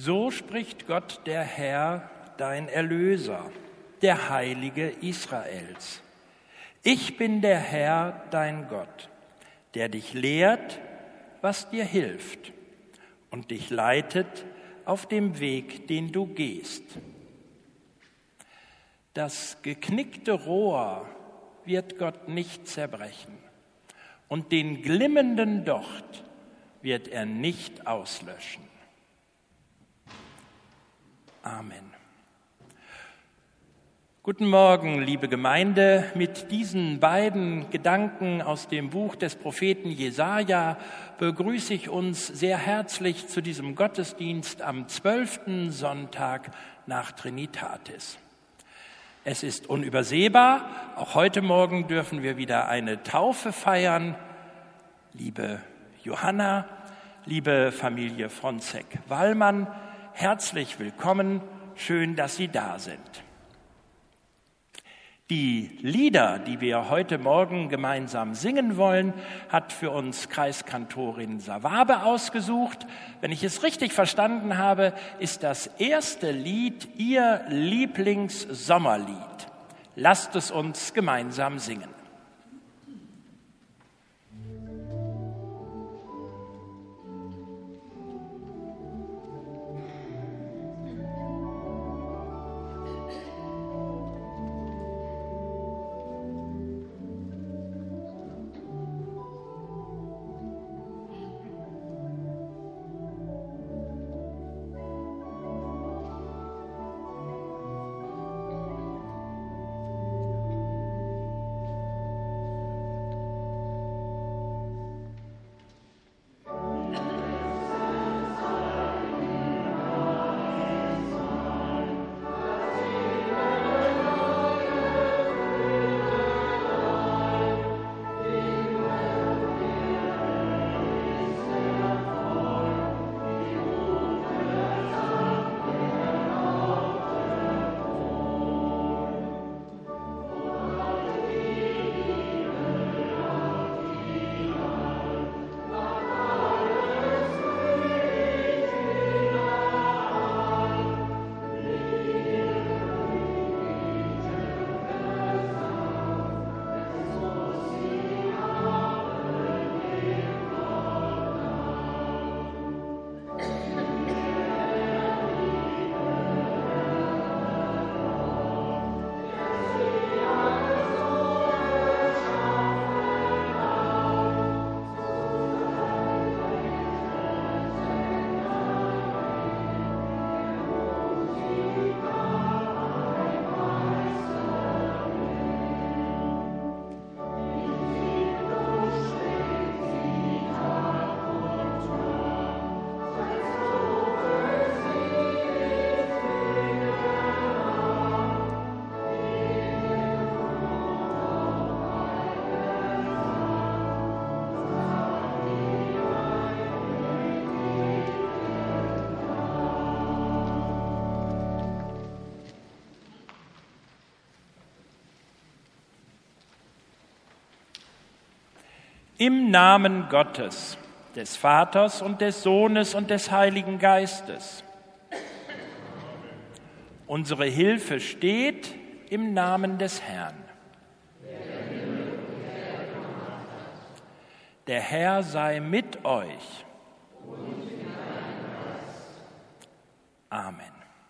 So spricht Gott der Herr, dein Erlöser, der Heilige Israels. Ich bin der Herr, dein Gott, der dich lehrt, was dir hilft und dich leitet auf dem Weg, den du gehst. Das geknickte Rohr wird Gott nicht zerbrechen und den glimmenden Docht wird er nicht auslöschen. Amen. Guten Morgen, liebe Gemeinde. Mit diesen beiden Gedanken aus dem Buch des Propheten Jesaja begrüße ich uns sehr herzlich zu diesem Gottesdienst am 12. Sonntag nach Trinitatis. Es ist unübersehbar. Auch heute Morgen dürfen wir wieder eine Taufe feiern. Liebe Johanna, liebe Familie Fronzek-Wallmann, herzlich willkommen. Schön, dass Sie da sind. Die Lieder, die wir heute Morgen gemeinsam singen wollen, hat für uns Kreiskantorin Sawabe ausgesucht. Wenn ich es richtig verstanden habe, ist das erste Lied Ihr Lieblingssommerlied. Lasst es uns gemeinsam singen. Im Namen Gottes, des Vaters und des Sohnes und des Heiligen Geistes. Unsere Hilfe steht im Namen des Herrn. Der Herr sei mit euch. Amen.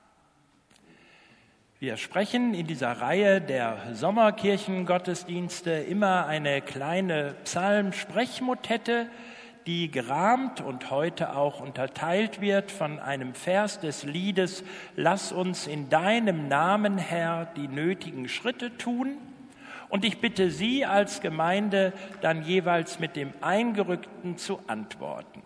Wir sprechen in dieser Reihe der Sommerkirchengottesdienste immer eine kleine Psalm-Sprechmotette, die gerahmt und heute auch unterteilt wird von einem Vers des Liedes Lass uns in deinem Namen, Herr, die nötigen Schritte tun. Und ich bitte Sie als Gemeinde dann jeweils mit dem Eingerückten zu antworten.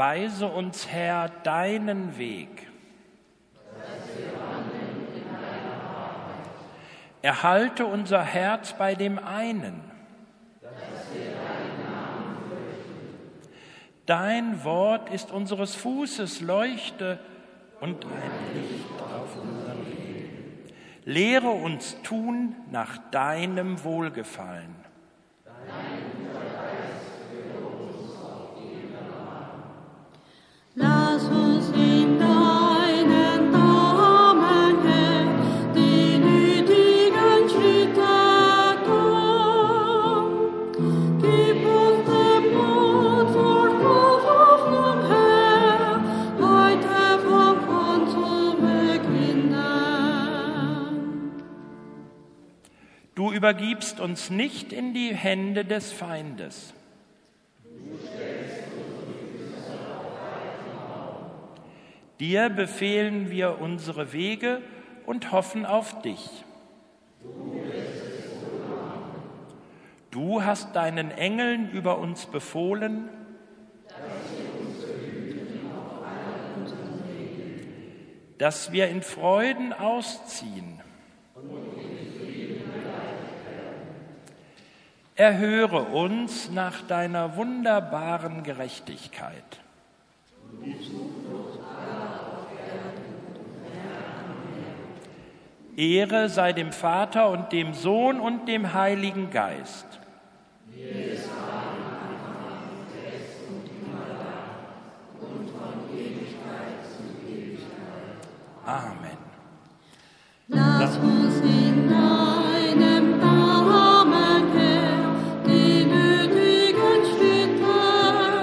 Weise uns, Herr, deinen Weg. Erhalte unser Herz bei dem einen. Dein Wort ist unseres Fußes Leuchte und ein Licht auf unserem Weg. Lehre uns tun nach deinem Wohlgefallen. Lass uns in deinen Namen, Herr, die nötigen Schritte tun. Gib uns den Mut vor Hoffnung, Herr, heute von zu beginnen. Du übergibst uns nicht in die Hände des Feindes. Dir befehlen wir unsere Wege und hoffen auf dich. Du hast deinen Engeln über uns befohlen, dass wir in Freuden ausziehen. Erhöre uns nach deiner wunderbaren Gerechtigkeit. Ehre sei dem Vater und dem Sohn und dem Heiligen Geist. Amen. Lass uns in deinem Namen, Herr, die nötigen Schritte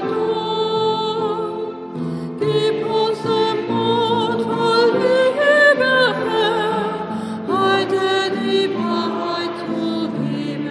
tun. Gib uns den Mut voll Liebe, Herr, heute die Wahrheit zu lieben.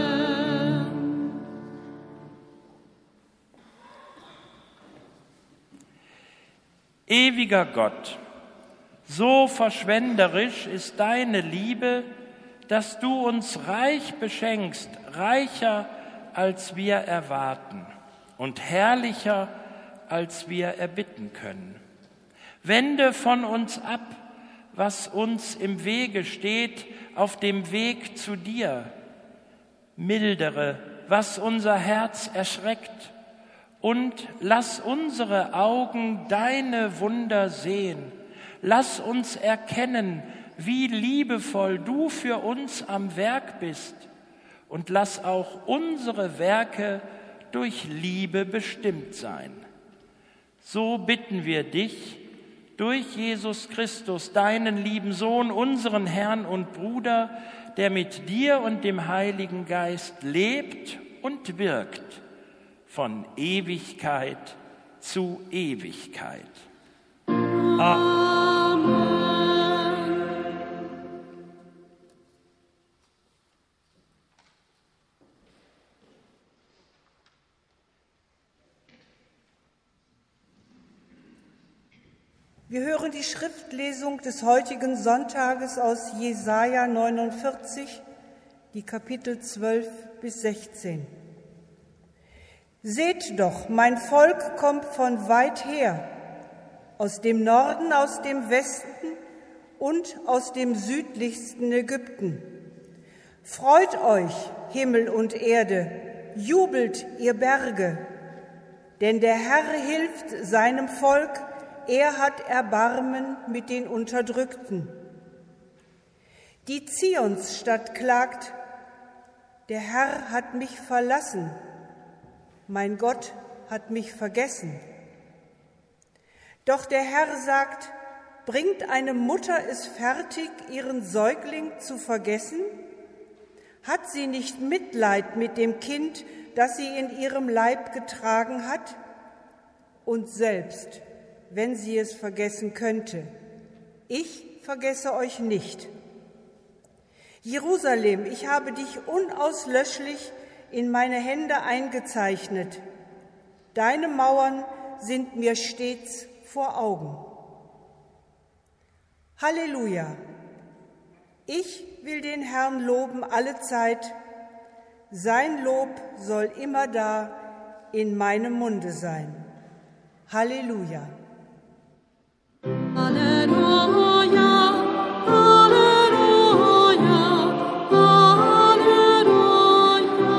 Ewiger Gott, so verschwenderisch ist deine Liebe, dass du uns reich beschenkst, reicher als wir erwarten und herrlicher als wir erbitten können. Wende von uns ab, was uns im Wege steht, auf dem Weg zu dir. Mildere, was unser Herz erschreckt, und lass unsere Augen deine Wunder sehen. Lass uns erkennen, wie liebevoll du für uns am Werk bist, und lass auch unsere Werke durch Liebe bestimmt sein. So bitten wir dich, durch Jesus Christus, deinen lieben Sohn, unseren Herrn und Bruder, der mit dir und dem Heiligen Geist lebt und wirkt, von Ewigkeit zu Ewigkeit. Amen. Wir hören die Schriftlesung des heutigen Sonntages aus Jesaja 49, die Kapitel 12 bis 16. Seht doch, mein Volk kommt von weit her, aus dem Norden, aus dem Westen und aus dem südlichsten Ägypten. Freut euch, Himmel und Erde, jubelt, ihr Berge, denn der Herr hilft seinem Volk, er hat Erbarmen mit den Unterdrückten. Die Zionsstadt klagt, der Herr hat mich verlassen, mein Gott hat mich vergessen. Doch der Herr sagt, bringt eine Mutter es fertig, ihren Säugling zu vergessen? Hat sie nicht Mitleid mit dem Kind, das sie in ihrem Leib getragen hat? Und selbst, wenn sie es vergessen könnte, ich vergesse euch nicht. Jerusalem, ich habe dich unauslöschlich in meine Hände eingezeichnet. Deine Mauern sind mir stets vor Augen. Halleluja! Ich will den Herrn loben alle Zeit. Sein Lob soll immer da in meinem Munde sein. Halleluja. Halleluja, Halleluja, Halleluja.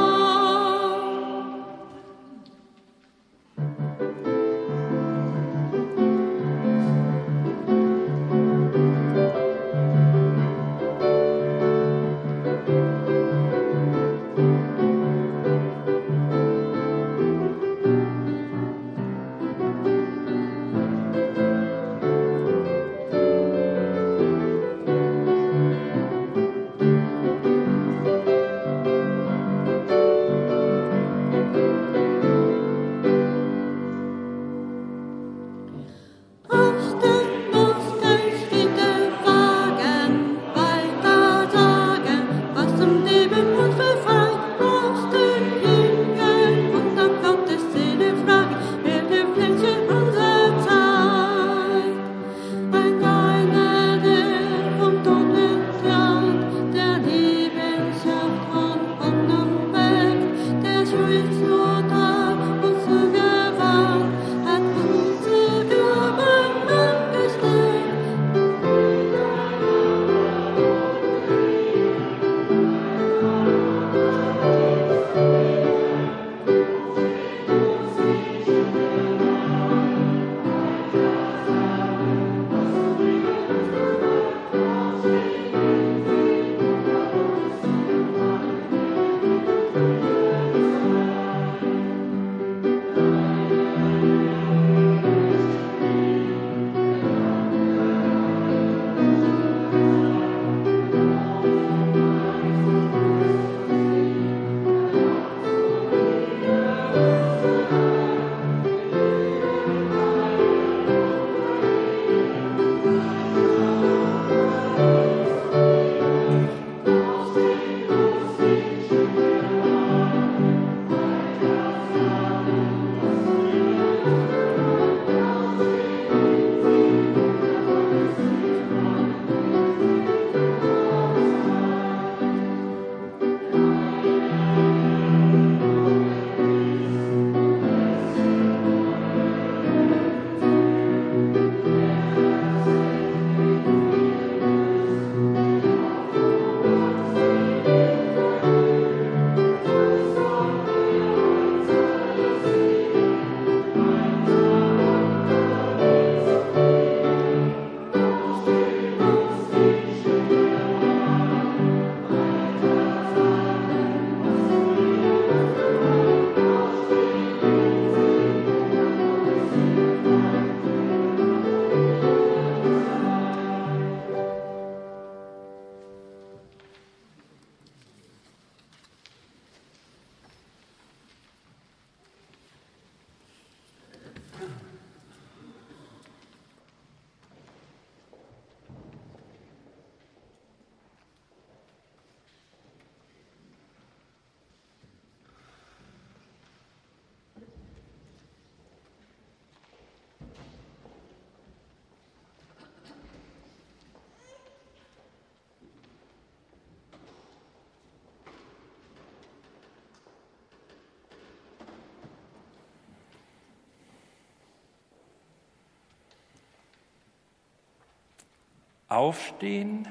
Aufstehen,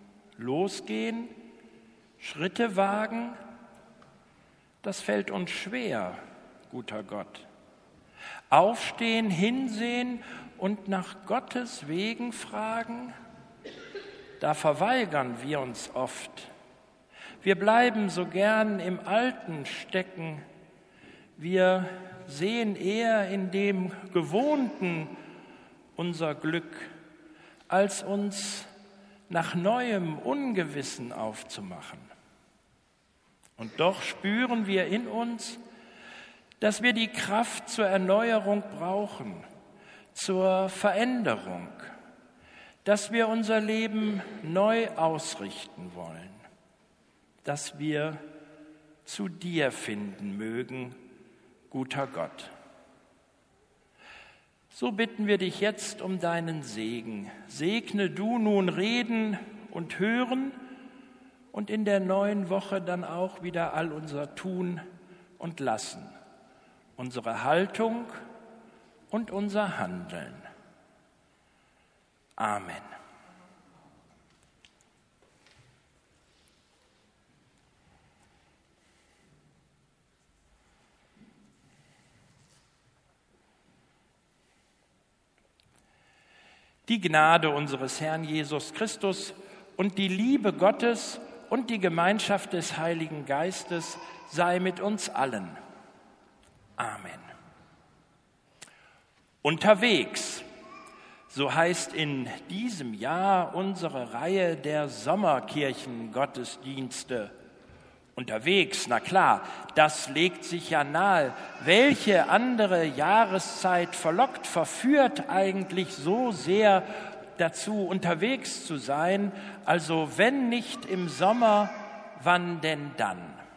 losgehen, Schritte wagen, das fällt uns schwer, guter Gott. Aufstehen, hinsehen und nach Gottes Wegen fragen, da verweigern wir uns oft. Wir bleiben so gern im Alten stecken. Wir sehen eher in dem Gewohnten unser Glück, als uns nach neuem Ungewissen aufzumachen. Und doch spüren wir in uns, dass wir die Kraft zur Erneuerung brauchen, zur Veränderung, dass wir unser Leben neu ausrichten wollen, dass wir zu dir finden mögen, guter Gott. So bitten wir dich jetzt um deinen Segen. Segne du nun Reden und Hören und in der neuen Woche dann auch wieder all unser Tun und Lassen, unsere Haltung und unser Handeln. Amen. Die Gnade unseres Herrn Jesus Christus und die Liebe Gottes und die Gemeinschaft des Heiligen Geistes sei mit uns allen. Amen. Unterwegs, so heißt in diesem Jahr unsere Reihe der Sommerkirchengottesdienste. Unterwegs, na klar, das legt sich ja nahe. Welche andere Jahreszeit verführt eigentlich so sehr dazu, unterwegs zu sein? Also wenn nicht im Sommer, wann denn dann?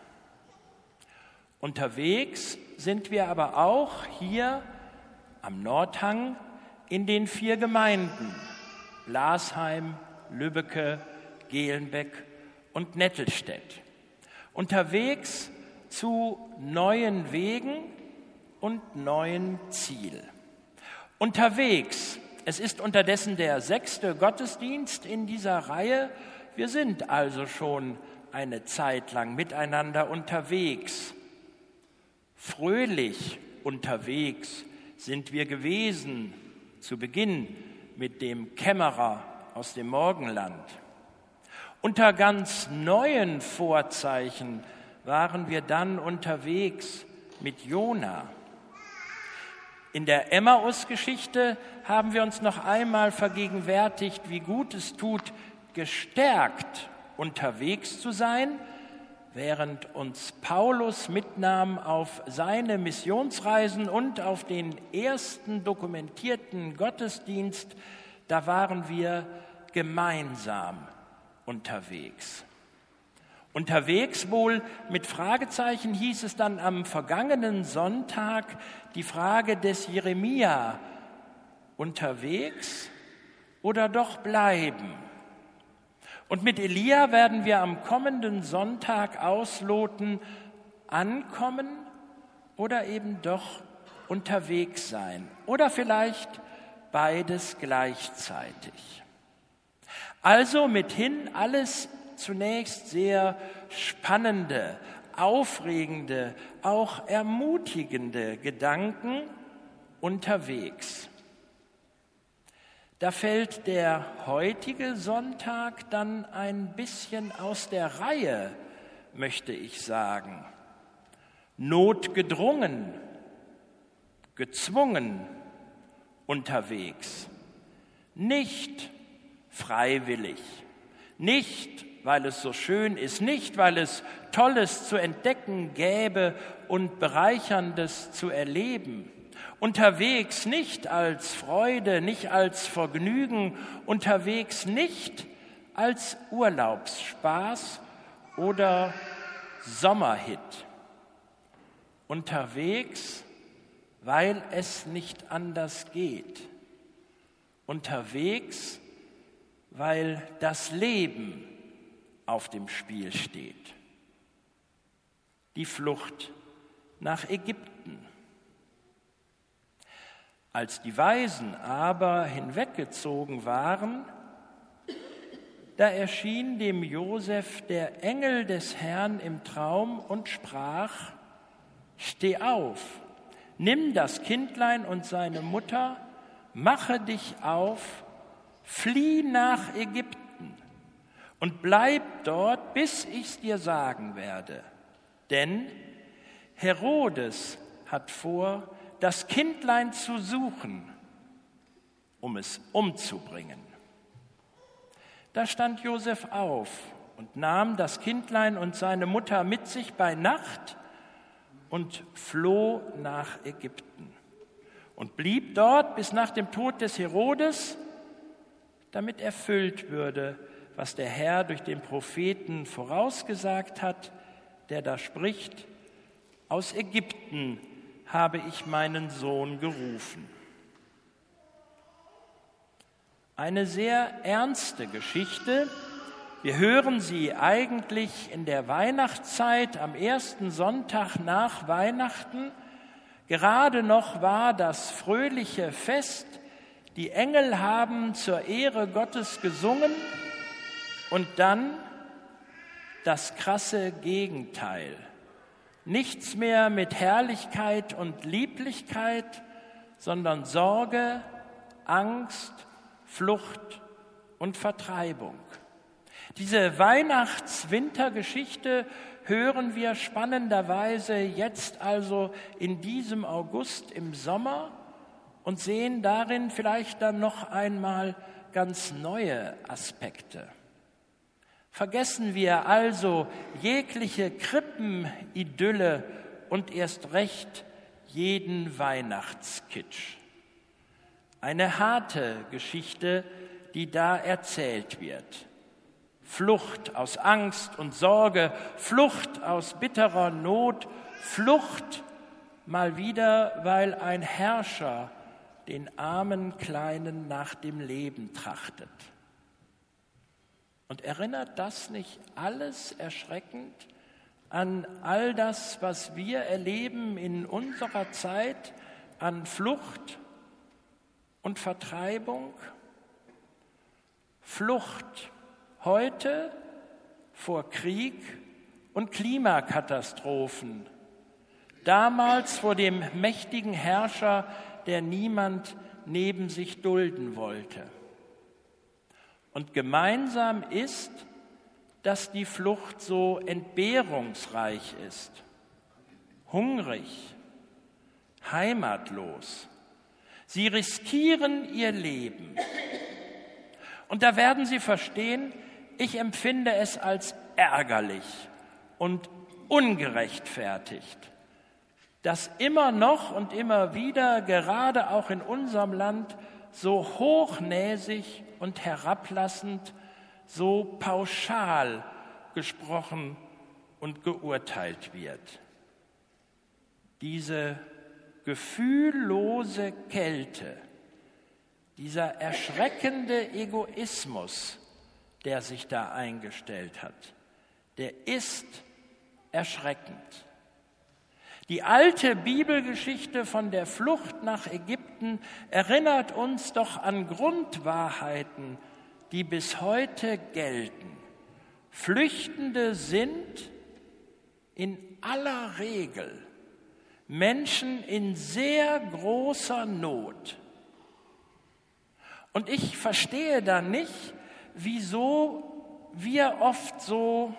Unterwegs sind wir aber auch hier am Nordhang in den 4 Gemeinden: Blasheim, Lübbecke, Gelenbeck und Nettelstedt. Unterwegs zu neuen Wegen und neuen Ziel. Unterwegs, es ist unterdessen der 6. Gottesdienst in dieser Reihe. Wir sind also schon eine Zeit lang miteinander unterwegs. Fröhlich unterwegs sind wir gewesen, zu Beginn mit dem Kämmerer aus dem Morgenland. Unter ganz neuen Vorzeichen waren wir dann unterwegs mit Jona. In der Emmaus-Geschichte haben wir uns noch einmal vergegenwärtigt, wie gut es tut, gestärkt unterwegs zu sein, während uns Paulus mitnahm auf seine Missionsreisen und auf den ersten dokumentierten Gottesdienst. Da waren wir gemeinsam unterwegs. Unterwegs wohl mit Fragezeichen hieß es dann am vergangenen Sonntag die Frage des Jeremia: Unterwegs oder doch bleiben? Und mit Elia werden wir am kommenden Sonntag ausloten: ankommen oder eben doch unterwegs sein oder vielleicht beides gleichzeitig. Also mithin alles zunächst sehr spannende, aufregende, auch ermutigende Gedanken unterwegs. Da fällt der heutige Sonntag dann ein bisschen aus der Reihe, möchte ich sagen. Notgedrungen, gezwungen unterwegs, nicht freiwillig, nicht, weil es so schön ist, nicht, weil es Tolles zu entdecken gäbe und Bereicherndes zu erleben. Unterwegs nicht als Freude, nicht als Vergnügen, unterwegs nicht als Urlaubsspaß oder Sommerhit. Unterwegs, weil es nicht anders geht. Unterwegs, weil das Leben auf dem Spiel steht. Die Flucht nach Ägypten. Als die Weisen aber hinweggezogen waren, da erschien dem Josef der Engel des Herrn im Traum und sprach: Steh auf, nimm das Kindlein und seine Mutter, mache dich auf, flieh nach Ägypten und bleib dort, bis ich's dir sagen werde. Denn Herodes hat vor, das Kindlein zu suchen, um es umzubringen. Da stand Josef auf und nahm das Kindlein und seine Mutter mit sich bei Nacht und floh nach Ägypten und blieb dort bis nach dem Tod des Herodes, damit erfüllt würde, was der Herr durch den Propheten vorausgesagt hat, der da spricht: Aus Ägypten habe ich meinen Sohn gerufen. Eine sehr ernste Geschichte. Wir hören sie eigentlich in der Weihnachtszeit, am ersten Sonntag nach Weihnachten. Gerade noch war das fröhliche Fest, die Engel haben zur Ehre Gottes gesungen und dann das krasse Gegenteil. Nichts mehr mit Herrlichkeit und Lieblichkeit, sondern Sorge, Angst, Flucht und Vertreibung. Diese Weihnachts-Wintergeschichte hören wir spannenderweise jetzt also in diesem August im Sommer und sehen darin vielleicht dann noch einmal ganz neue Aspekte. Vergessen wir also jegliche Krippenidylle und erst recht jeden Weihnachtskitsch. Eine harte Geschichte, die da erzählt wird. Flucht aus Angst und Sorge, Flucht aus bitterer Not, Flucht mal wieder, weil ein Herrscher den armen Kleinen nach dem Leben trachtet. Und erinnert das nicht alles erschreckend an all das, was wir erleben in unserer Zeit an Flucht und Vertreibung? Flucht heute vor Krieg und Klimakatastrophen, damals vor dem mächtigen Herrscher, der niemand neben sich dulden wollte. Und gemeinsam ist, dass die Flucht so entbehrungsreich ist, hungrig, heimatlos. Sie riskieren ihr Leben. Und da werden Sie verstehen, ich empfinde es als ärgerlich und ungerechtfertigt, dass immer noch und immer wieder, gerade auch in unserem Land, so hochnäsig und herablassend, so pauschal gesprochen und geurteilt wird. Diese gefühllose Kälte, dieser erschreckende Egoismus, der sich da eingestellt hat, der ist erschreckend. Die alte Bibelgeschichte von der Flucht nach Ägypten erinnert uns doch an Grundwahrheiten, die bis heute gelten. Flüchtende sind in aller Regel Menschen in sehr großer Not. Und ich verstehe da nicht, wieso wir oft so,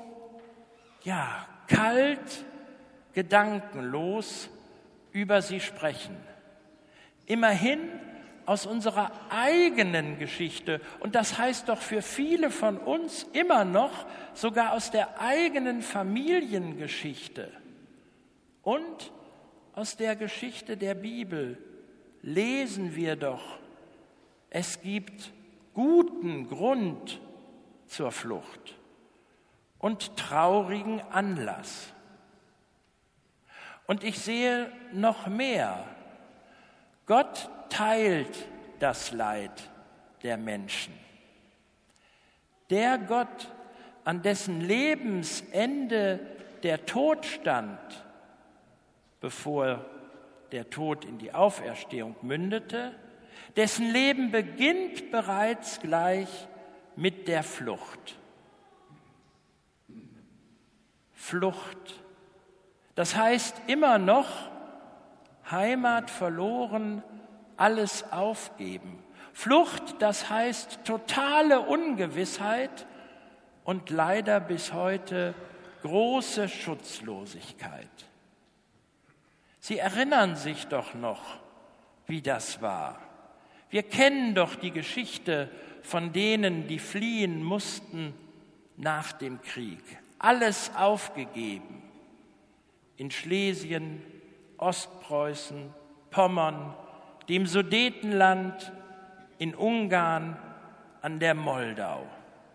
kalt, gedankenlos über sie sprechen. Immerhin aus unserer eigenen Geschichte, und das heißt doch für viele von uns immer noch, sogar aus der eigenen Familiengeschichte und aus der Geschichte der Bibel, lesen wir doch, es gibt guten Grund zur Flucht und traurigen Anlass. Und ich sehe noch mehr. Gott teilt das Leid der Menschen. Der Gott, an dessen Lebensende der Tod stand, bevor der Tod in die Auferstehung mündete, dessen Leben beginnt bereits gleich mit der Flucht. Flucht. Das heißt immer noch Heimat verloren, alles aufgeben. Flucht, das heißt totale Ungewissheit und leider bis heute große Schutzlosigkeit. Sie erinnern sich doch noch, wie das war. Wir kennen doch die Geschichte von denen, die fliehen mussten nach dem Krieg. Alles aufgegeben. In Schlesien, Ostpreußen, Pommern, dem Sudetenland, in Ungarn, an der Moldau.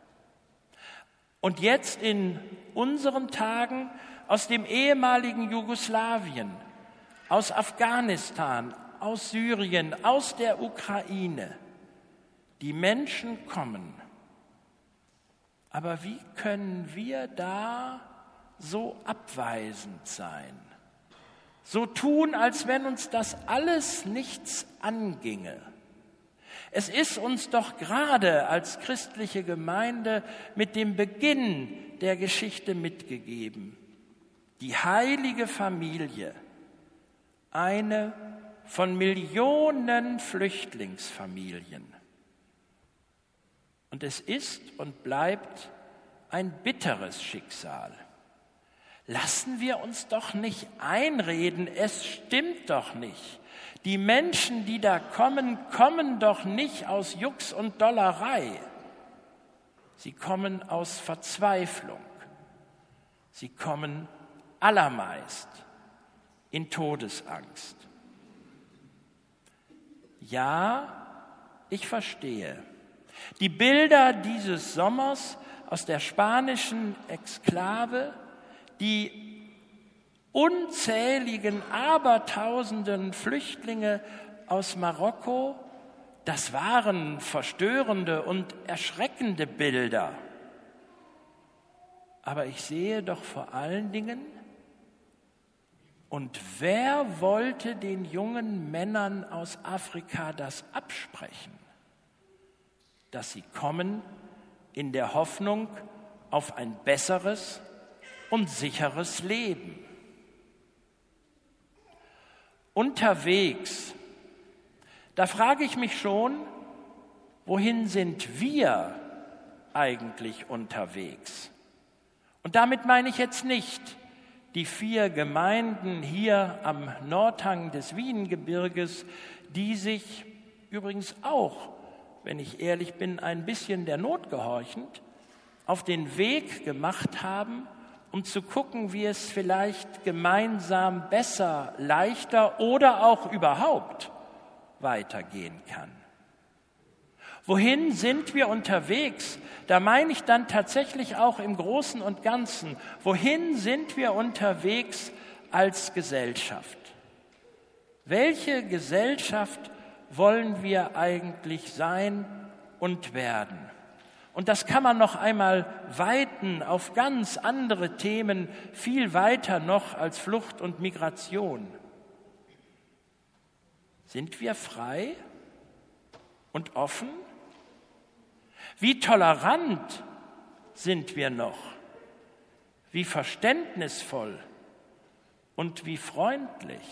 Und jetzt in unseren Tagen aus dem ehemaligen Jugoslawien, aus Afghanistan, aus Syrien, aus der Ukraine. Die Menschen kommen. Aber wie können wir da so abweisend sein? so tun, als wenn uns das alles nichts anginge. Es ist uns doch gerade als christliche Gemeinde mit dem Beginn der Geschichte mitgegeben. Die heilige Familie, eine von Millionen Flüchtlingsfamilien. Und es ist und bleibt ein bitteres Schicksal. Lassen wir uns doch nicht einreden, es stimmt doch nicht. Die Menschen, die da kommen, kommen doch nicht aus Jux und Dollerei. Sie kommen aus Verzweiflung. Sie kommen allermeist in Todesangst. Ja, ich verstehe. Die Bilder dieses Sommers aus der spanischen Exklave, die unzähligen, abertausenden Flüchtlinge aus Marokko, das waren verstörende und erschreckende Bilder. Aber ich sehe doch vor allen Dingen, und wer wollte den jungen Männern aus Afrika das absprechen, dass sie kommen in der Hoffnung auf ein besseres und sicheres Leben. Unterwegs, da frage ich mich schon, wohin sind wir eigentlich unterwegs? Und damit meine ich jetzt nicht die 4 Gemeinden hier am Nordhang des Wiehengebirges, die sich übrigens auch, wenn ich ehrlich bin, ein bisschen der Not gehorchend, auf den Weg gemacht haben, um zu gucken, wie es vielleicht gemeinsam besser, leichter oder auch überhaupt weitergehen kann. Wohin sind wir unterwegs? Da meine ich dann tatsächlich auch im Großen und Ganzen. Wohin sind wir unterwegs als Gesellschaft? Welche Gesellschaft wollen wir eigentlich sein und werden? Und das kann man noch einmal weiten auf ganz andere Themen, viel weiter noch als Flucht und Migration. Sind wir frei und offen? Wie tolerant sind wir noch? Wie verständnisvoll und wie freundlich?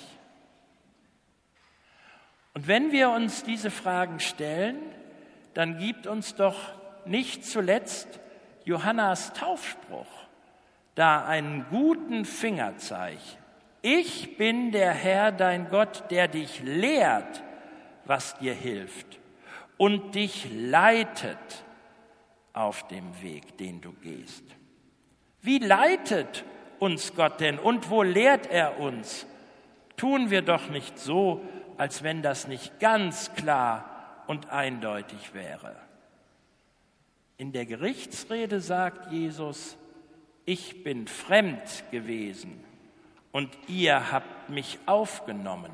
Und wenn wir uns diese Fragen stellen, dann gibt uns doch nicht zuletzt Johannas Taufspruch da einen guten Fingerzeig. Ich bin der Herr, dein Gott, der dich lehrt, was dir hilft und dich leitet auf dem Weg, den du gehst. Wie leitet uns Gott denn und wo lehrt er uns? Tun wir doch nicht so, als wenn das nicht ganz klar und eindeutig wäre. In der Gerichtsrede sagt Jesus, ich bin fremd gewesen und ihr habt mich aufgenommen.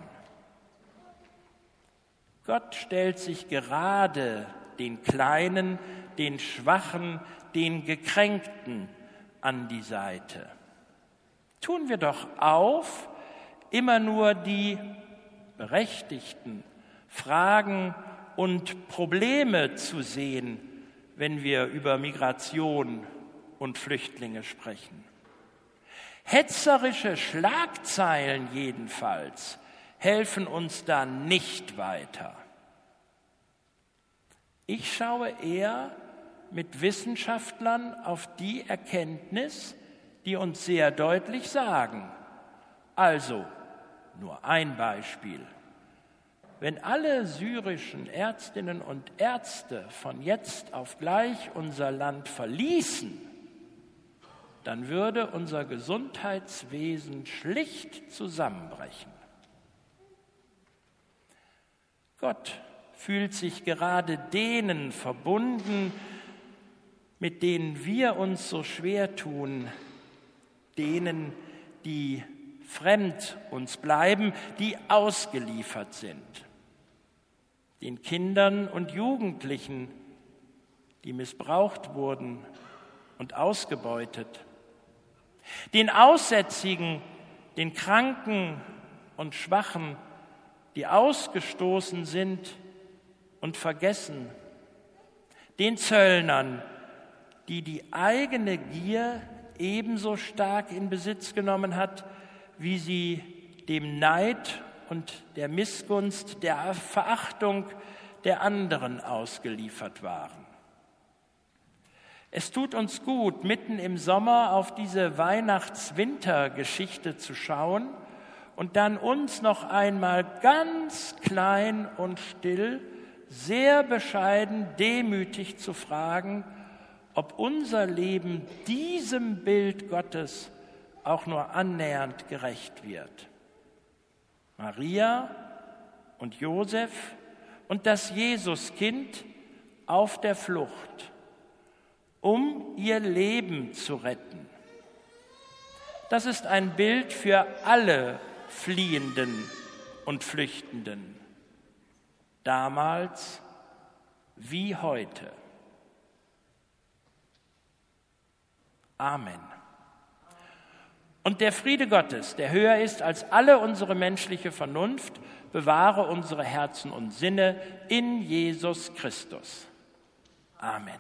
Gott stellt sich gerade den Kleinen, den Schwachen, den Gekränkten an die Seite. Tun wir doch auf, immer nur die berechtigten Fragen und Probleme zu sehen, wenn wir über Migration und Flüchtlinge sprechen. Hetzerische Schlagzeilen jedenfalls helfen uns da nicht weiter. Ich schaue eher mit Wissenschaftlern auf die Erkenntnis, die uns sehr deutlich sagen. Also, nur ein Beispiel. Wenn alle syrischen Ärztinnen und Ärzte von jetzt auf gleich unser Land verließen, dann würde unser Gesundheitswesen schlicht zusammenbrechen. Gott fühlt sich gerade denen verbunden, mit denen wir uns so schwer tun, denen, die fremd uns bleiben, die ausgeliefert sind. Den Kindern und Jugendlichen, die missbraucht wurden und ausgebeutet. Den Aussätzigen, den Kranken und Schwachen, die ausgestoßen sind und vergessen, den Zöllnern, die die eigene Gier ebenso stark in Besitz genommen hat, wie sie dem Neid und der Missgunst, der Verachtung der anderen ausgeliefert waren. Es tut uns gut, mitten im Sommer auf diese Weihnachts-Winter-Geschichte zu schauen und dann uns noch einmal ganz klein und still, sehr bescheiden, demütig zu fragen, ob unser Leben diesem Bild Gottes auch nur annähernd gerecht wird. Maria und Josef und das Jesuskind auf der Flucht, um ihr Leben zu retten. Das ist ein Bild für alle Fliehenden und Flüchtenden, damals wie heute. Amen. Und der Friede Gottes, der höher ist als alle unsere menschliche Vernunft, bewahre unsere Herzen und Sinne in Jesus Christus. Amen.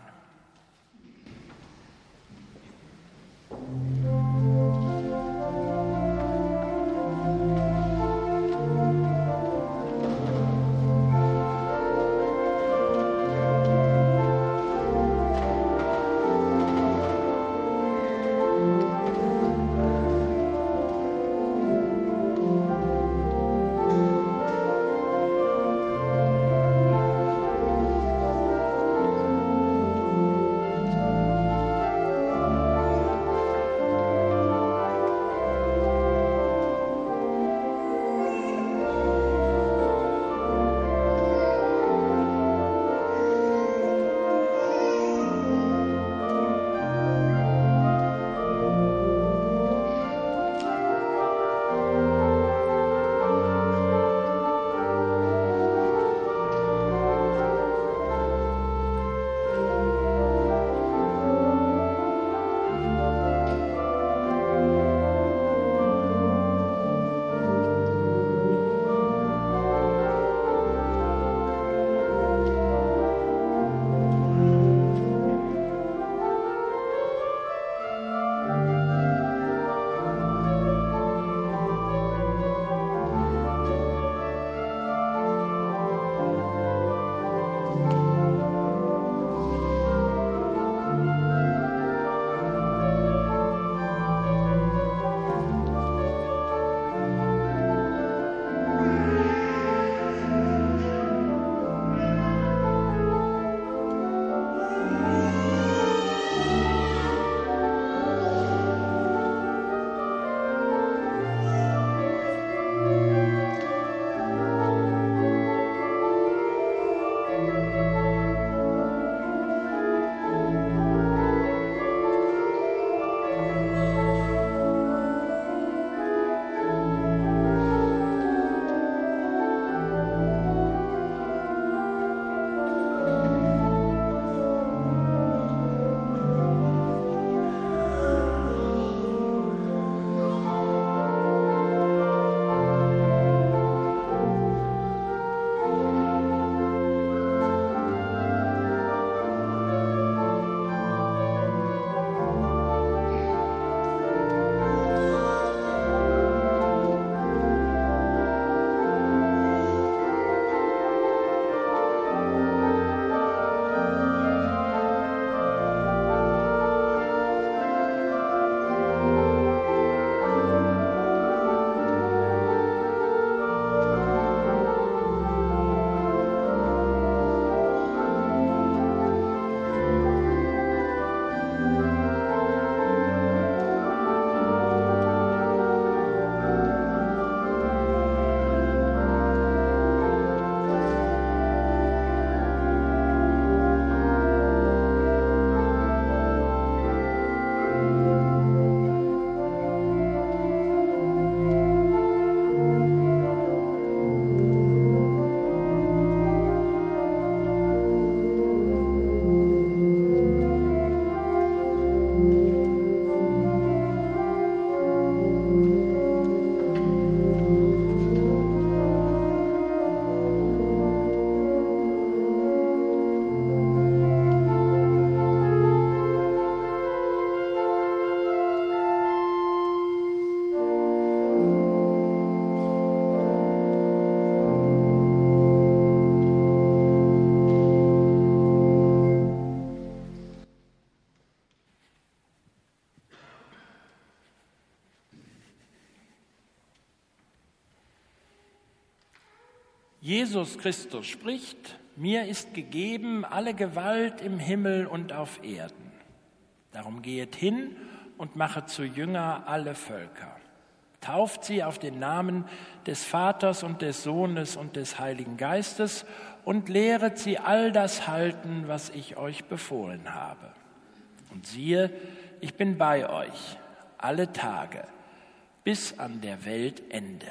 Jesus Christus spricht: Mir ist gegeben alle Gewalt im Himmel und auf Erden. Darum gehet hin und machet zu Jünger alle Völker. Tauft sie auf den Namen des Vaters und des Sohnes und des Heiligen Geistes und lehret sie all das halten, was ich euch befohlen habe. Und siehe, ich bin bei euch alle Tage bis an der Weltende.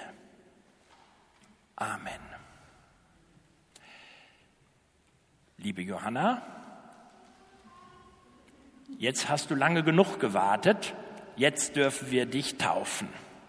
Amen. Liebe Johanna, jetzt hast du lange genug gewartet, jetzt dürfen wir dich taufen.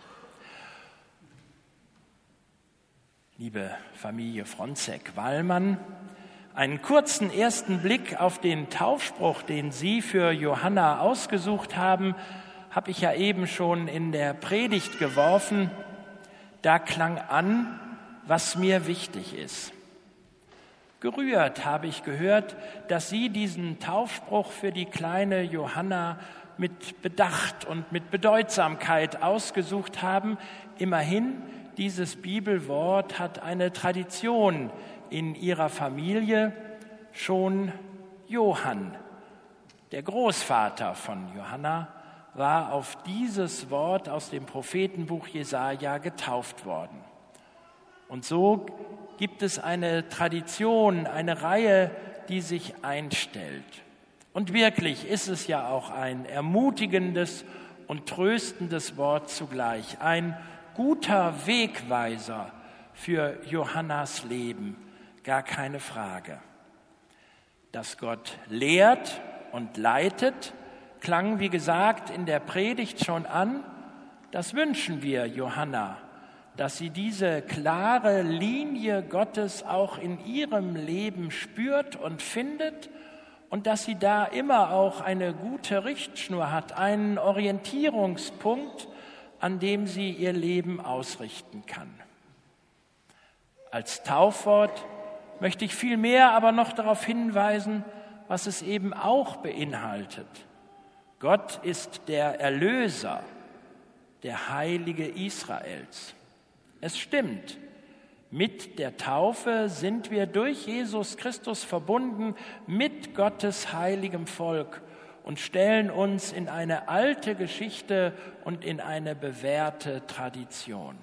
Liebe Familie Fronzek-Wallmann, einen kurzen ersten Blick auf den Taufspruch, den Sie für Johanna ausgesucht haben, habe ich ja eben schon in der Predigt geworfen. Da klang an, was mir wichtig ist. Gerührt habe ich gehört, dass Sie diesen Taufspruch für die kleine Johanna mit Bedacht und mit Bedeutsamkeit ausgesucht haben. Immerhin, dieses Bibelwort hat eine Tradition in ihrer Familie. Schon Johann, der Großvater von Johanna, war auf dieses Wort aus dem Prophetenbuch Jesaja getauft worden. Und so gibt es eine Tradition, eine Reihe, die sich einstellt. Und wirklich ist es ja auch ein ermutigendes und tröstendes Wort zugleich, ein guter Wegweiser für Johannas Leben, gar keine Frage. Dass Gott lehrt und leitet, klang, wie gesagt, in der Predigt schon an. Das wünschen wir Johanna, dass sie diese klare Linie Gottes auch in ihrem Leben spürt und findet und dass sie da immer auch eine gute Richtschnur hat, einen Orientierungspunkt, an dem sie ihr Leben ausrichten kann. Als Taufwort möchte ich vielmehr aber noch darauf hinweisen, was es eben auch beinhaltet. Gott ist der Erlöser, der Heilige Israels. Es stimmt, mit der Taufe sind wir durch Jesus Christus verbunden mit Gottes heiligem Volk und stellen uns in eine alte Geschichte und in eine bewährte Tradition.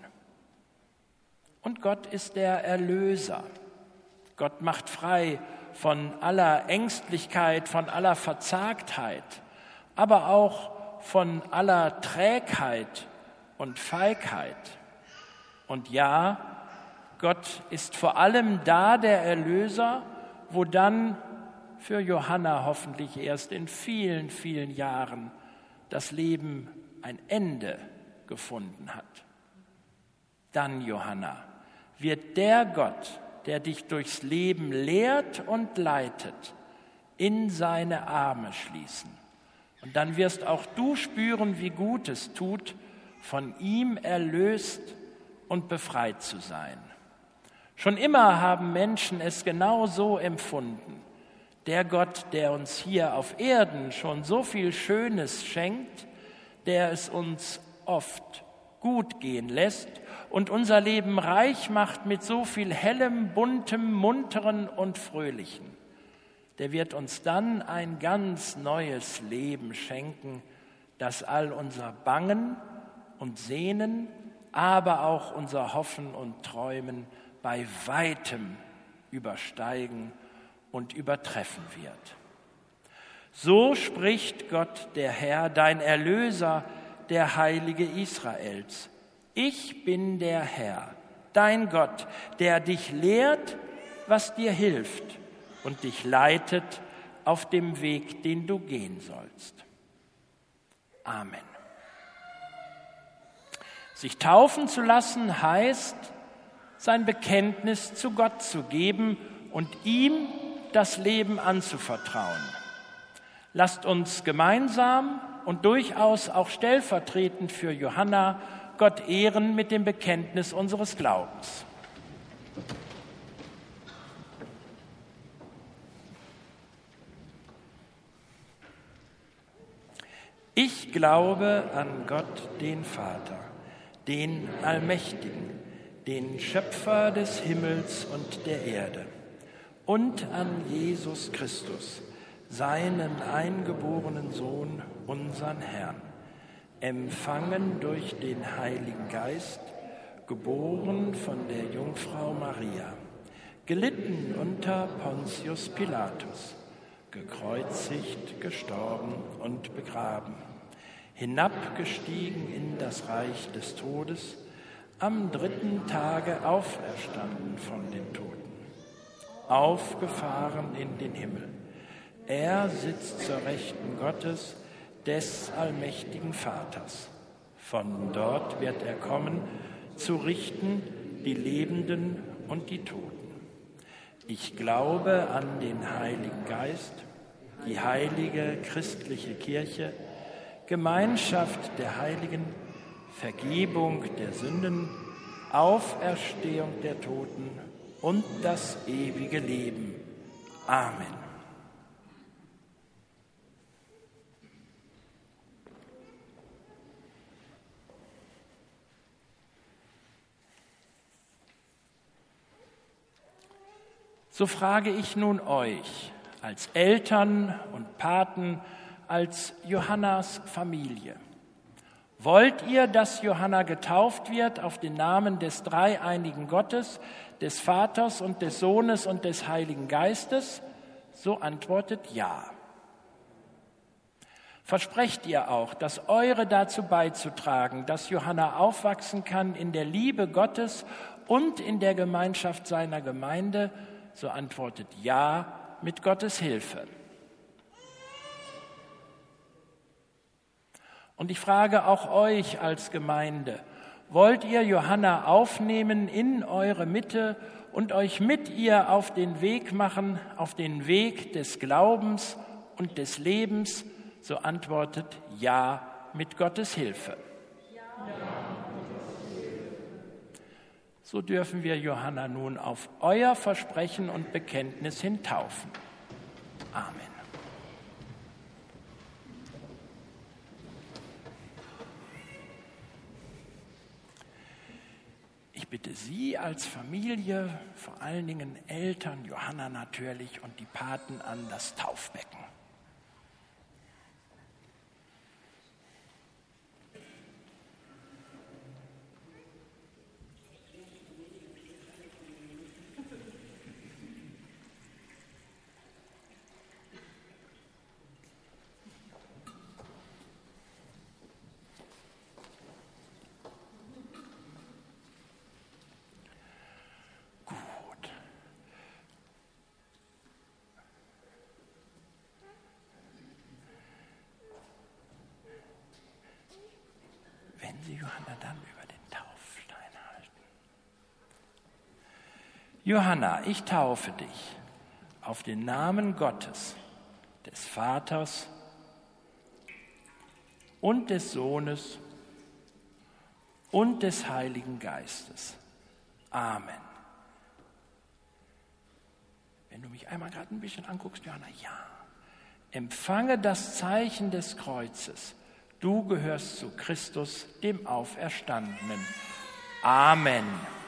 Und Gott ist der Erlöser. Gott macht frei von aller Ängstlichkeit, von aller Verzagtheit, aber auch von aller Trägheit und Feigheit. Und ja, Gott ist vor allem da der Erlöser, wo dann für Johanna hoffentlich erst in vielen, vielen Jahren das Leben ein Ende gefunden hat. Dann, Johanna, wird der Gott, der dich durchs Leben lehrt und leitet, in seine Arme schließen. Und dann wirst auch du spüren, wie gut es tut, von ihm erlöst und befreit zu sein. Schon immer haben Menschen es genau so empfunden. Der Gott, der uns hier auf Erden schon so viel Schönes schenkt, der es uns oft gut gehen lässt und unser Leben reich macht mit so viel Hellem, Buntem, Munteren und Fröhlichen, der wird uns dann ein ganz neues Leben schenken, das all unser Bangen und Sehnen, aber auch unser Hoffen und Träumen bei weitem übersteigen und übertreffen wird. So spricht Gott, der Herr, dein Erlöser, der Heilige Israels. Ich bin der Herr, dein Gott, der dich lehrt, was dir hilft und dich leitet auf dem Weg, den du gehen sollst. Amen. Sich taufen zu lassen heißt, sein Bekenntnis zu Gott zu geben und ihm das Leben anzuvertrauen. Lasst uns gemeinsam und durchaus auch stellvertretend für Johanna Gott ehren mit dem Bekenntnis unseres Glaubens. Ich glaube an Gott, den Vater, den Allmächtigen, den Schöpfer des Himmels und der Erde, und an Jesus Christus, seinen eingeborenen Sohn, unseren Herrn, empfangen durch den Heiligen Geist, geboren von der Jungfrau Maria, gelitten unter Pontius Pilatus, gekreuzigt, gestorben und begraben, hinabgestiegen in das Reich des Todes, am 3. Tage auferstanden von den Toten, aufgefahren in den Himmel. Er sitzt zur Rechten Gottes, des allmächtigen Vaters. Von dort wird er kommen, zu richten die Lebenden und die Toten. Ich glaube an den Heiligen Geist, die heilige christliche Kirche, Gemeinschaft der Heiligen, Vergebung der Sünden, Auferstehung der Toten und das ewige Leben. Amen. So frage ich nun euch als Eltern und Paten, als Johannas Familie: Wollt ihr, dass Johanna getauft wird auf den Namen des dreieinigen Gottes, des Vaters und des Sohnes und des Heiligen Geistes? So antwortet ja. Versprecht ihr auch, das Eure dazu beizutragen, dass Johanna aufwachsen kann in der Liebe Gottes und in der Gemeinschaft seiner Gemeinde? So antwortet ja mit Gottes Hilfe. Und ich frage auch euch als Gemeinde: Wollt ihr Johanna aufnehmen in eure Mitte und euch mit ihr auf den Weg machen, auf den Weg des Glaubens und des Lebens? So antwortet ja mit Gottes Hilfe. So dürfen wir Johanna nun auf euer Versprechen und Bekenntnis hin taufen. Amen. Ich bitte Sie als Familie, vor allen Dingen Eltern, Johanna natürlich und die Paten, an das Taufbecken. Sie Johanna dann über den Taufstein halten. Johanna, ich taufe dich auf den Namen Gottes, des Vaters und des Sohnes und des Heiligen Geistes. Amen. Wenn du mich einmal gerade ein bisschen anguckst, Johanna, ja. Empfange das Zeichen des Kreuzes. Du gehörst zu Christus, dem Auferstandenen. Amen.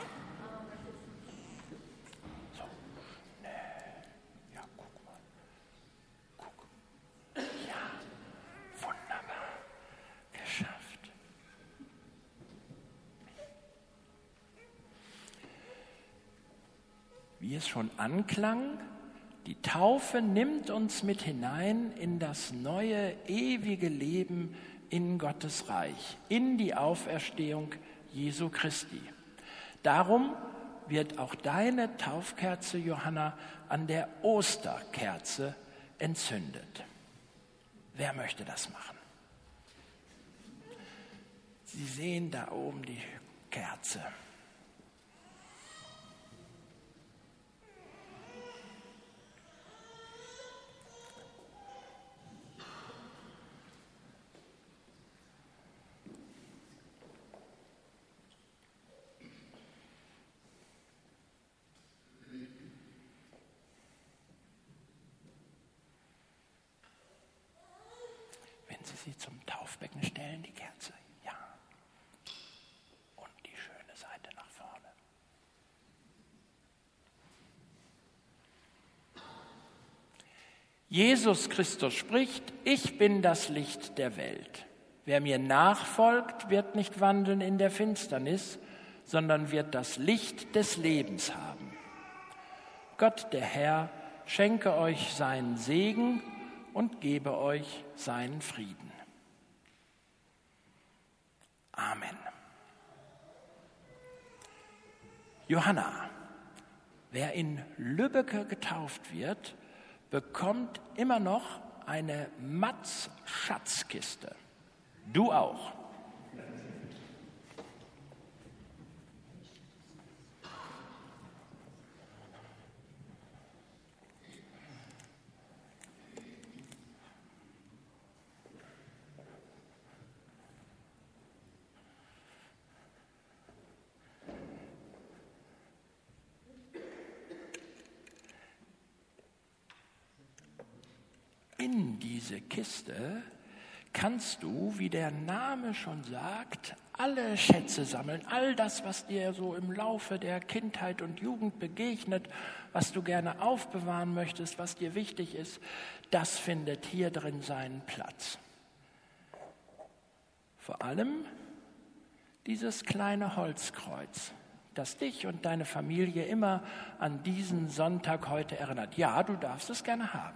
So. Ja, guck mal. Guck. Ja, wunderbar. Geschafft. Wie es schon anklang, die Taufe nimmt uns mit hinein in das neue, ewige Leben in Gottes Reich, in die Auferstehung Jesu Christi. Darum wird auch deine Taufkerze, Johanna, an der Osterkerze entzündet. Wer möchte das machen? Sie sehen da oben die Kerze. Sie zum Taufbecken stellen, die Kerze, ja. Und die schöne Seite nach vorne. Jesus Christus spricht, ich bin das Licht der Welt. Wer mir nachfolgt, wird nicht wandeln in der Finsternis, sondern wird das Licht des Lebens haben. Gott, der Herr, schenke euch seinen Segen und gebe euch seinen Frieden. Amen. Johanna, wer in Lübbecke getauft wird, bekommt immer noch eine Matz-Schatzkiste. Du auch. In diese Kiste kannst du, wie der Name schon sagt, alle Schätze sammeln, all das, was dir so im Laufe der Kindheit und Jugend begegnet, was du gerne aufbewahren möchtest, was dir wichtig ist, das findet hier drin seinen Platz. Vor allem dieses kleine Holzkreuz, das dich und deine Familie immer an diesen Sonntag heute erinnert. Ja, du darfst es gerne haben.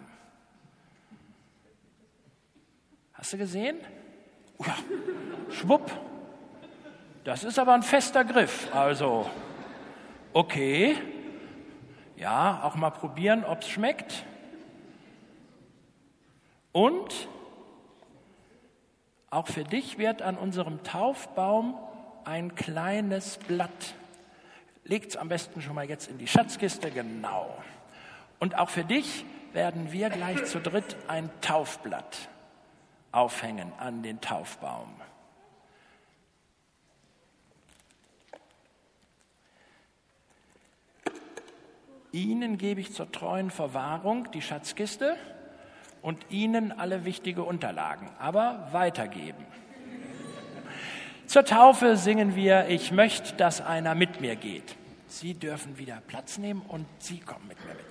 Hast du gesehen? Ja, schwupp. Das ist aber ein fester Griff. Also, okay. Ja, auch mal probieren, ob es schmeckt. Und auch für dich wird an unserem Taufbaum ein kleines Blatt. Legt es am besten schon mal jetzt in die Schatzkiste, genau. Und auch für dich werden wir gleich zu dritt ein Taufblatt aufhängen an den Taufbaum. Ihnen gebe ich zur treuen Verwahrung die Schatzkiste und Ihnen alle wichtige Unterlagen, aber weitergeben. Zur Taufe singen wir, ich möchte, dass einer mit mir geht. Sie dürfen wieder Platz nehmen und Sie kommen mit mir mit.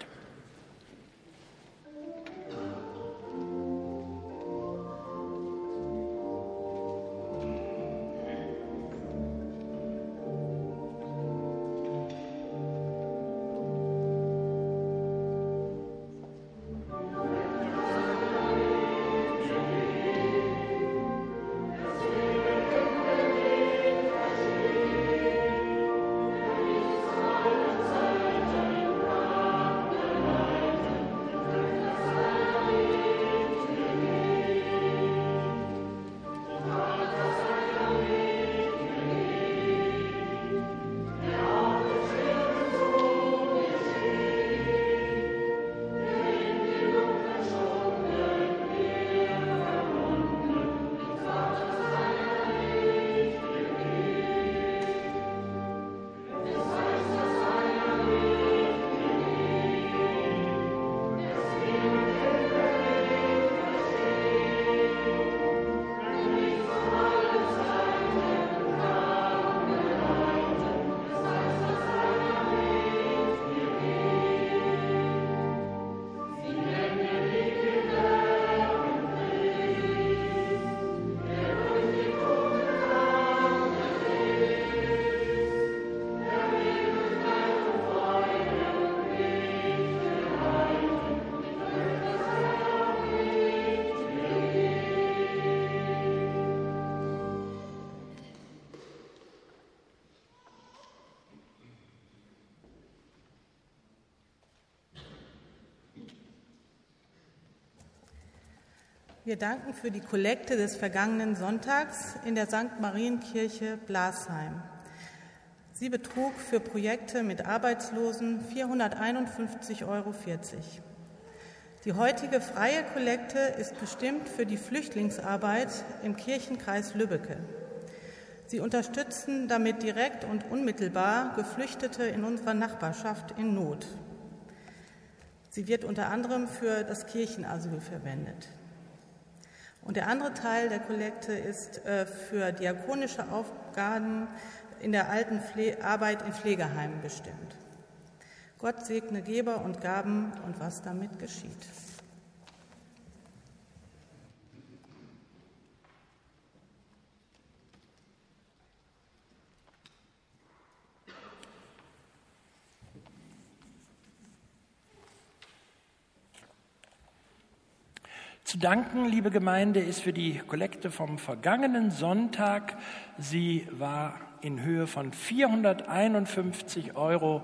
Wir danken für die Kollekte des vergangenen Sonntags in der St. Marienkirche Blasheim. Sie betrug für Projekte mit Arbeitslosen 451,40 €. Die heutige freie Kollekte ist bestimmt für die Flüchtlingsarbeit im Kirchenkreis Lübbecke. Sie unterstützen damit direkt und unmittelbar Geflüchtete in unserer Nachbarschaft in Not. Sie wird unter anderem für das Kirchenasyl verwendet. Und der andere Teil der Kollekte ist für diakonische Aufgaben in der Arbeit in Pflegeheimen bestimmt. Gott segne Geber und Gaben und was damit geschieht. Zu danken, liebe Gemeinde, ist für die Kollekte vom vergangenen Sonntag. Sie war in Höhe von 451,40 €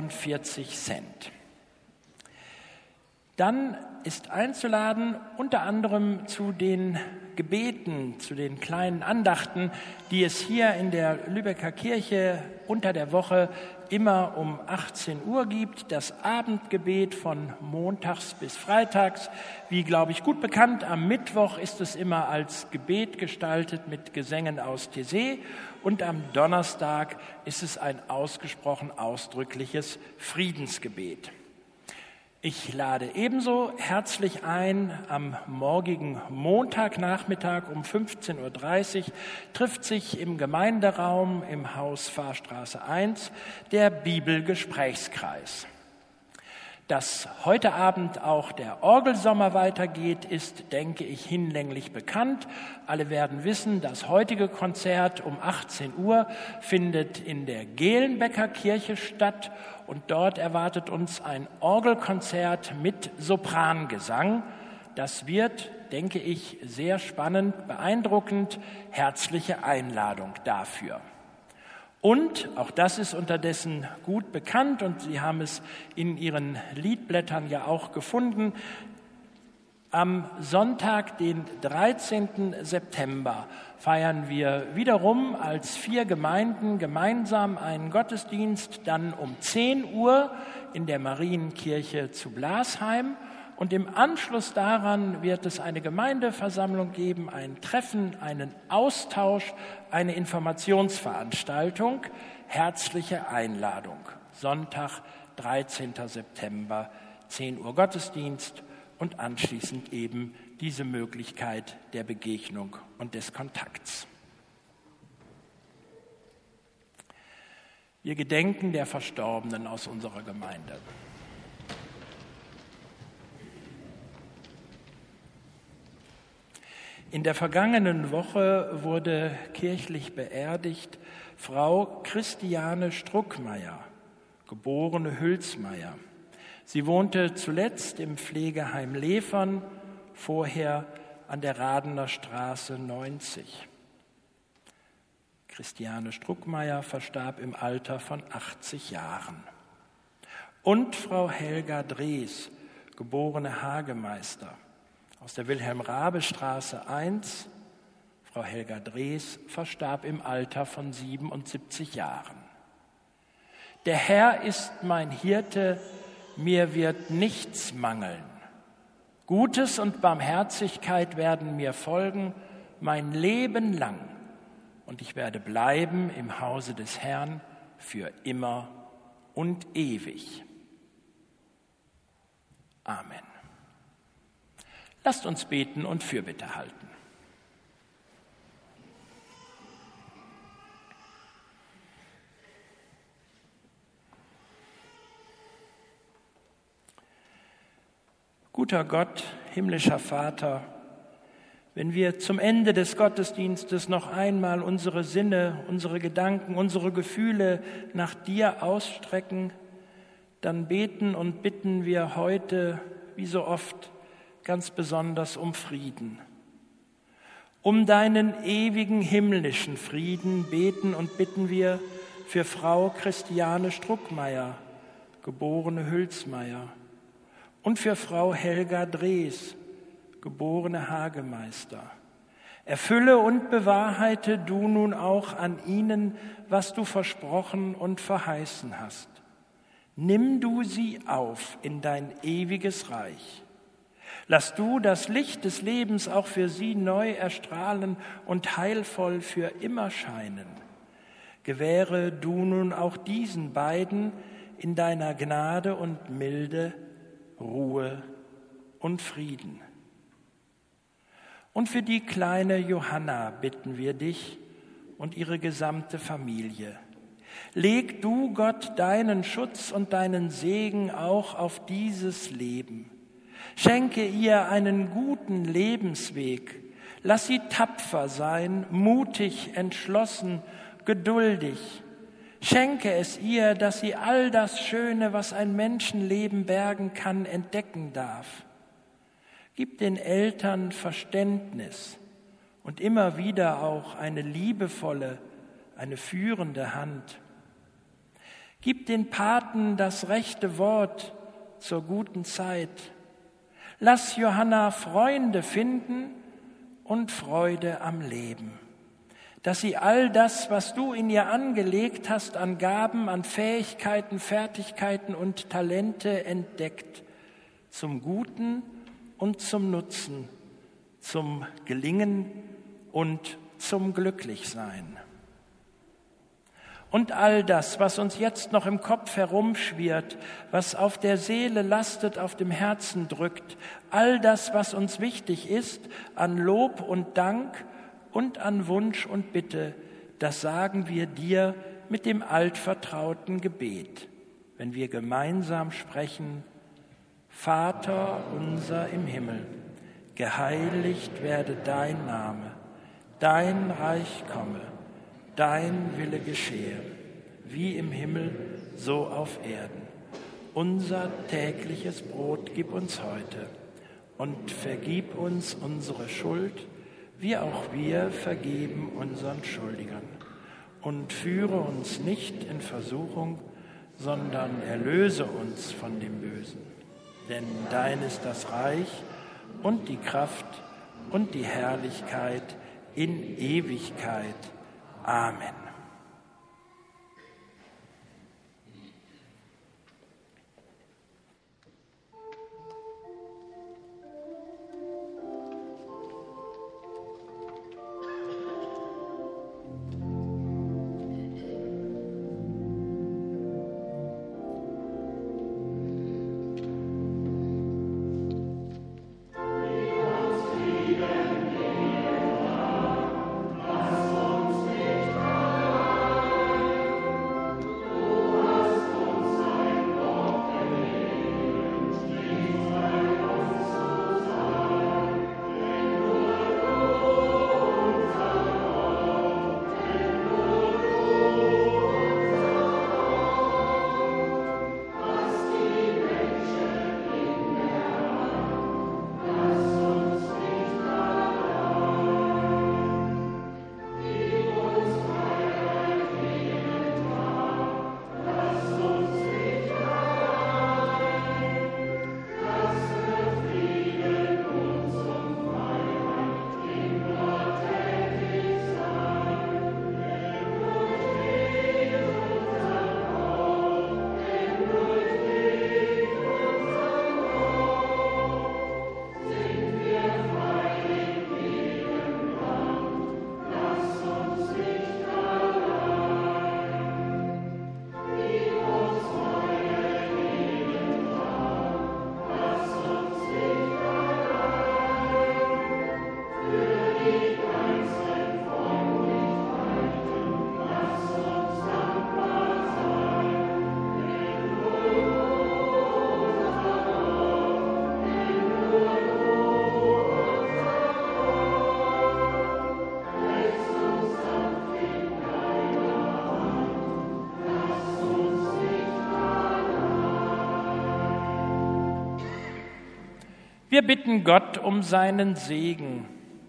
Dann ist einzuladen, unter anderem zu den Gebeten, zu den kleinen Andachten, die es hier in der Lübecker Kirche unter der Woche immer um 18 Uhr gibt. Das Abendgebet von montags bis freitags, wie, glaube ich, gut bekannt. Am Mittwoch ist es immer als Gebet gestaltet mit Gesängen aus Taizé und am Donnerstag ist es ein ausgesprochen ausdrückliches Friedensgebet. Ich lade ebenso herzlich ein, am morgigen Montagnachmittag um 15:30 Uhr trifft sich im Gemeinderaum im Haus Fahrstraße 1 der Bibelgesprächskreis. Dass heute Abend auch der Orgelsommer weitergeht, ist, denke ich, hinlänglich bekannt. Alle werden wissen, das heutige Konzert um 18 Uhr findet in der Gehlenbecker Kirche statt und dort erwartet uns ein Orgelkonzert mit Soprangesang. Das wird, denke ich, sehr spannend, beeindruckend. Herzliche Einladung dafür. Und, auch das ist unterdessen gut bekannt und Sie haben es in Ihren Liedblättern ja auch gefunden, am Sonntag, den 13. September, feiern wir wiederum als 4 Gemeinden gemeinsam einen Gottesdienst, dann um 10 Uhr in der Marienkirche zu Blasheim. Und im Anschluss daran wird es eine Gemeindeversammlung geben, ein Treffen, einen Austausch, eine Informationsveranstaltung. Herzliche Einladung. Sonntag, 13. September, 10 Uhr Gottesdienst und anschließend eben diese Möglichkeit der Begegnung und des Kontakts. Wir gedenken der Verstorbenen aus unserer Gemeinde. In der vergangenen Woche wurde kirchlich beerdigt Frau Christiane Struckmeier, geborene Hülsmeier. Sie wohnte zuletzt im Pflegeheim Lefern, vorher an der Radener Straße 90. Christiane Struckmeier verstarb im Alter von 80 Jahren. Und Frau Helga Drees, geborene Hagemeister, aus der Wilhelm-Raabe-Straße 1. Frau Helga Drees verstarb im Alter von 77 Jahren. Der Herr ist mein Hirte, mir wird nichts mangeln. Gutes und Barmherzigkeit werden mir folgen mein Leben lang, und ich werde bleiben im Hause des Herrn für immer und ewig. Amen. Lasst uns beten und Fürbitte halten. Guter Gott, himmlischer Vater, wenn wir zum Ende des Gottesdienstes noch einmal unsere Sinne, unsere Gedanken, unsere Gefühle nach dir ausstrecken, dann beten und bitten wir heute, wie so oft, ganz besonders um Frieden. Um deinen ewigen himmlischen Frieden beten und bitten wir für Frau Christiane Struckmeier, geborene Hülsmeier, und für Frau Helga Drees, geborene Hagemeister. Erfülle und bewahrheite du nun auch an ihnen, was du versprochen und verheißen hast. Nimm du sie auf in dein ewiges Reich. Lass du das Licht des Lebens auch für sie neu erstrahlen und heilvoll für immer scheinen. Gewähre du nun auch diesen beiden in deiner Gnade und Milde Ruhe und Frieden. Und für die kleine Johanna bitten wir dich und ihre gesamte Familie. Leg du, Gott, deinen Schutz und deinen Segen auch auf dieses Leben. Schenke ihr einen guten Lebensweg. Lass sie tapfer sein, mutig, entschlossen, geduldig. Schenke es ihr, dass sie all das Schöne, was ein Menschenleben bergen kann, entdecken darf. Gib den Eltern Verständnis und immer wieder auch eine liebevolle, eine führende Hand. Gib den Paten das rechte Wort zur guten Zeit. Lass Johanna Freunde finden und Freude am Leben, dass sie all das, was du in ihr angelegt hast, an Gaben, an Fähigkeiten, Fertigkeiten und Talente entdeckt, zum Guten und zum Nutzen, zum Gelingen und zum Glücklichsein. Und all das, was uns jetzt noch im Kopf herumschwirrt, was auf der Seele lastet, auf dem Herzen drückt, all das, was uns wichtig ist, an Lob und Dank und an Wunsch und Bitte, das sagen wir dir mit dem altvertrauten Gebet, wenn wir gemeinsam sprechen: Vater unser im Himmel, geheiligt werde dein Name, dein Reich komme, dein Wille geschehe, wie im Himmel, so auf Erden. Unser tägliches Brot gib uns heute und vergib uns unsere Schuld, wie auch wir vergeben unseren Schuldigern. Und führe uns nicht in Versuchung, sondern erlöse uns von dem Bösen. Denn dein ist das Reich und die Kraft und die Herrlichkeit in Ewigkeit. Amen. Wir bitten Gott um seinen Segen.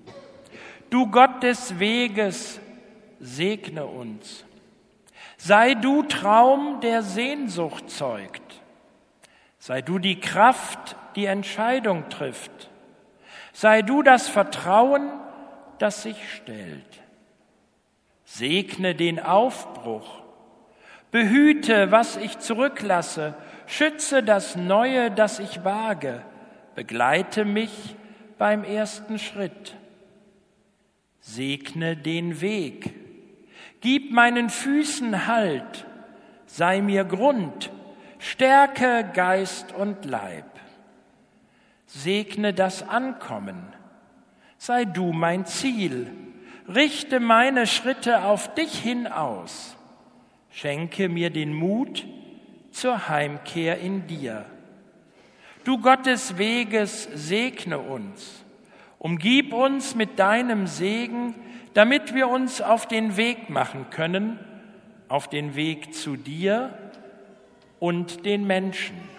Du Gott des Weges, segne uns. Sei du Traum, der Sehnsucht zeugt. Sei du die Kraft, die Entscheidung trifft. Sei du das Vertrauen, das sich stellt. Segne den Aufbruch. Behüte, was ich zurücklasse. Schütze das Neue, das ich wage. Begleite mich beim ersten Schritt. Segne den Weg. Gib meinen Füßen Halt. Sei mir Grund. Stärke Geist und Leib. Segne das Ankommen. Sei du mein Ziel. Richte meine Schritte auf dich hin aus. Schenke mir den Mut zur Heimkehr in dir. Du Gott des Weges, segne uns. Umgib uns mit deinem Segen, damit wir uns auf den Weg machen können, auf den Weg zu dir und den Menschen.